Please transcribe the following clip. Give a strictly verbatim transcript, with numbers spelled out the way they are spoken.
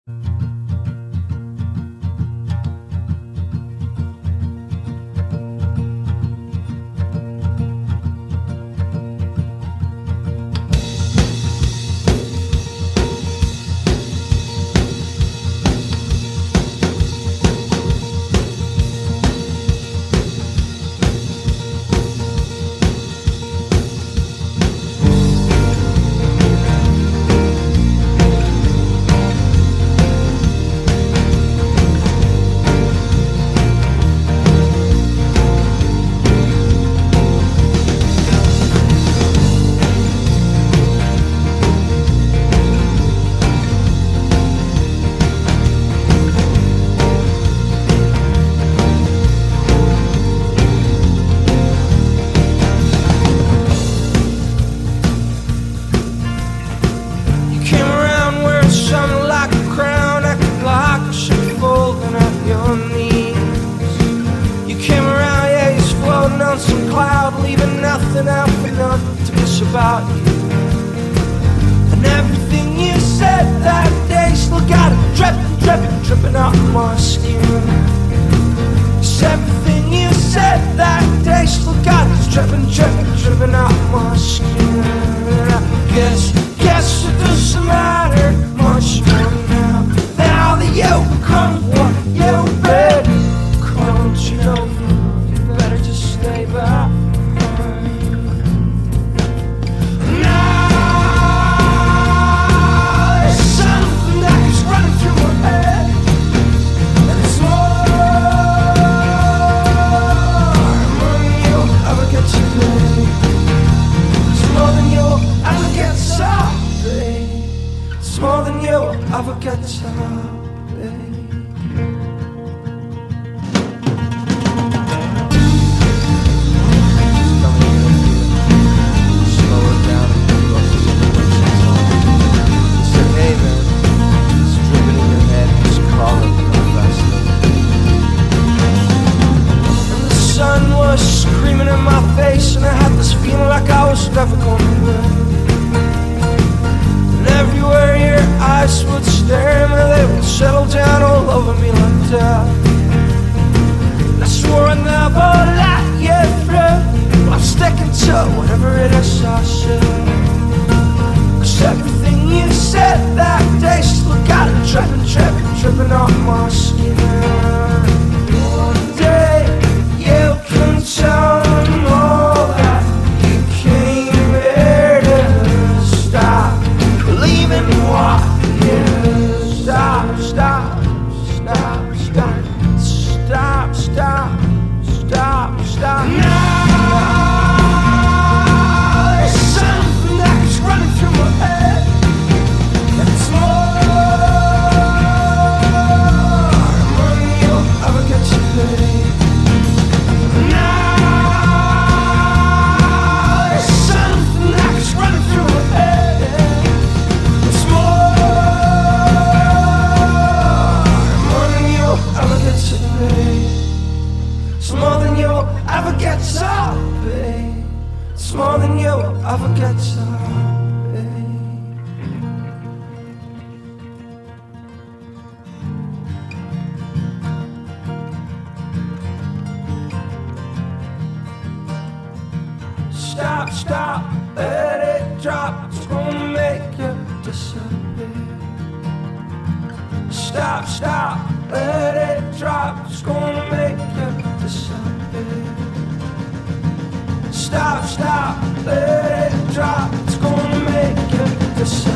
Nothing out for nothing to miss about you. And everything you said that day still got it dripping, dripping, dripping out my skin. Cause everything you said that day still got it dripping, dripping, dripping out my skin. And I guess, guess it doesn't matter much more now. Now that you become what you've been, don't you know you better just stay back. More than you'll ever get to be. Slow it down and do lots of situations on. He said, hey man, it's dripping in your head, just call it no faster. And the sun was screaming in my face, and I had this feeling like I was never gonna win. Everywhere your eyes would stare, man, they would settle down all over me like that. And I swore I'd never let you through. Well, I'm sticking to whatever it is I said. Cause everything you said that day still got it dripping, dripping, dripping on my skin. One day you can tell them all that you came here to stop believing what you stop, stop, stop, stop, stop, stop, stop, stop. Now there's something that's running through my head, and it's more than you'll ever get to be. Now there's something that's running through my head. It's more than you'll ever get to be. It's more than you'll ever get to be. Stop, stop, let it drop. It's gonna make you disappear. Stop, stop, let it drop. It's gonna make you disappear. Stop, stop, let it drop. It's gonna make you disappear.